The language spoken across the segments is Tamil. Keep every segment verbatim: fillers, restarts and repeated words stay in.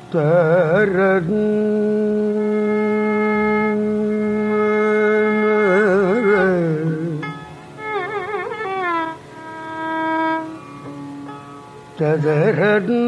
தரன் ததரன்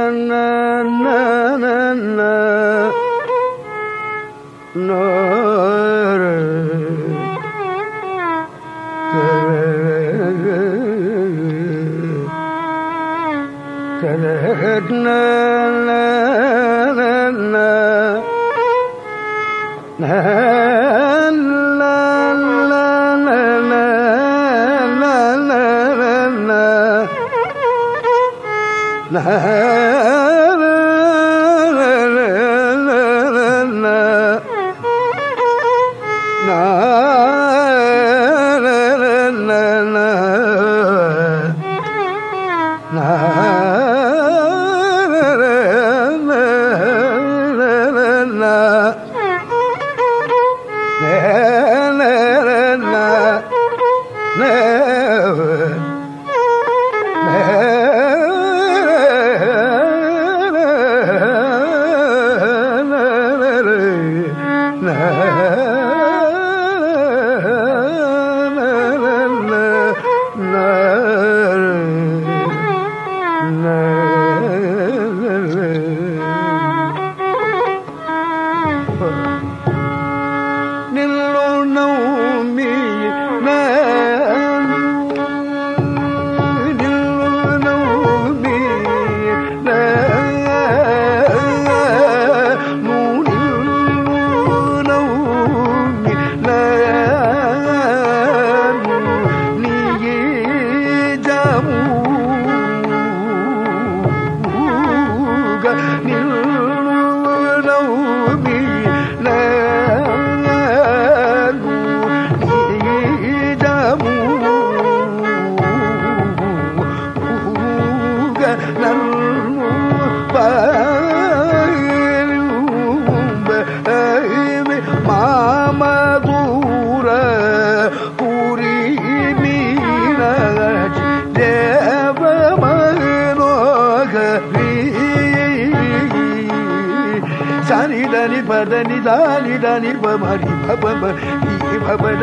பதனி தானி தானி பமரி பபம ஈ பபத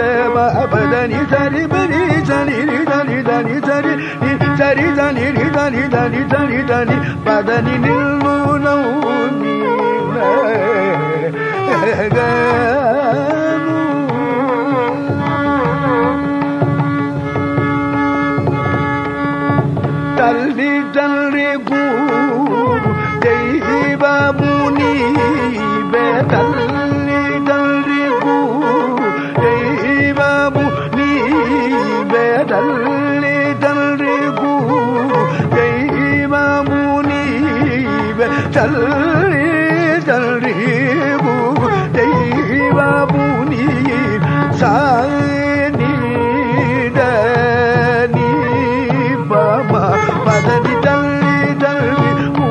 பதனி சரி பரி சரி தானி தானி சரி சரி தானி தானி தானி சரி தானி பதனி நில்லு தள்ளி தள்ளி கூ தெய்வமுனி தள்ளி தள்ளி கூ தெய்வமுனி தள்ளி தள்ளி கூ தெய்வமுனி தள்ளி தள்ளி கூ தெய்வமுனி சானி தனி பம பதனி தள்ளி தள்ளி கூ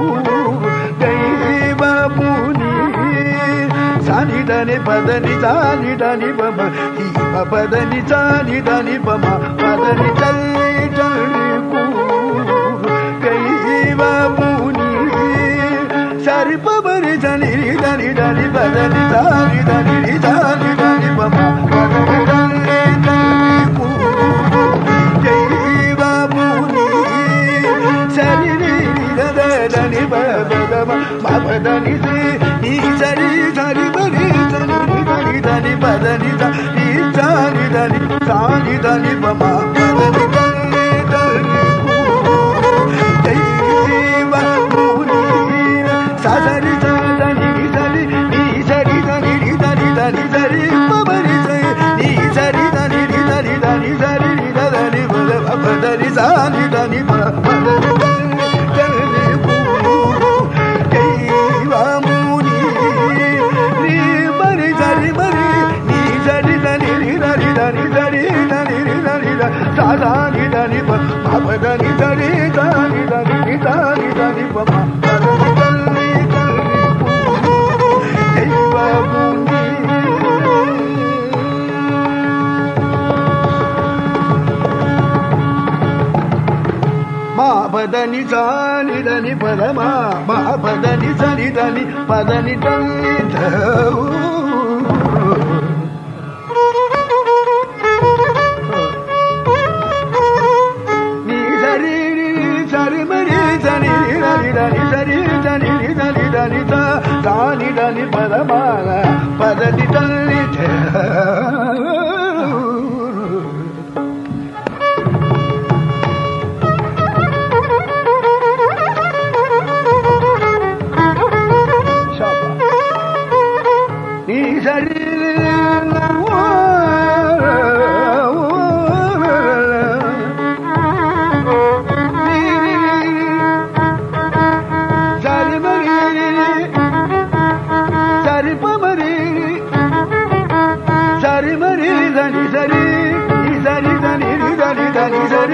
தெய்வமுனி சானி தனி பதனி சானி தனி பம ஈ பதனி சானி தனி பம பதனி தள்ளி தள்ளி கூ தெய்வமுனி சரி பபரி சனி தனி தனி பதனி சானி தனி சானி தனி பம பதனி தள்ளி தள்ளி கூ தெய்வமுனி சரி தனி பதம பதனி நீ சரி சரி பரி சனி தனி தனி பதனி நீ சானி தனி சானி தனி பம பதனி தள்ளி தள்ளி கூ தெய்வமுனி சரி சரி சரி நீ சரி தனி தனி தனி சரி பபரி நீ சரி தனி தனி தனி சரி தனி பதனி சானி தனி பதனி தள்ளி கூ தெய்வமுனி நீ பரி சரி பரி நீ சரி தனி தனி தனி சரி தனி தனி சாதானி தனி பதனி சரி தனி தனி தனி தனி பம பதனி தள்ளி தள்ளி கூ தெய்வமுனி மா பதனி சானி தனி பதமா மா பதனி దని పదని దని నీ సరి సరి మరి దని దని దని సరి దని దని దని దని దని పదమాల పదని దని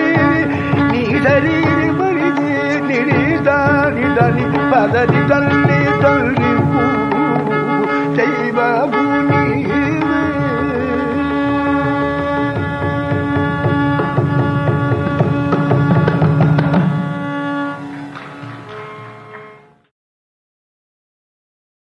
పదని తల్లి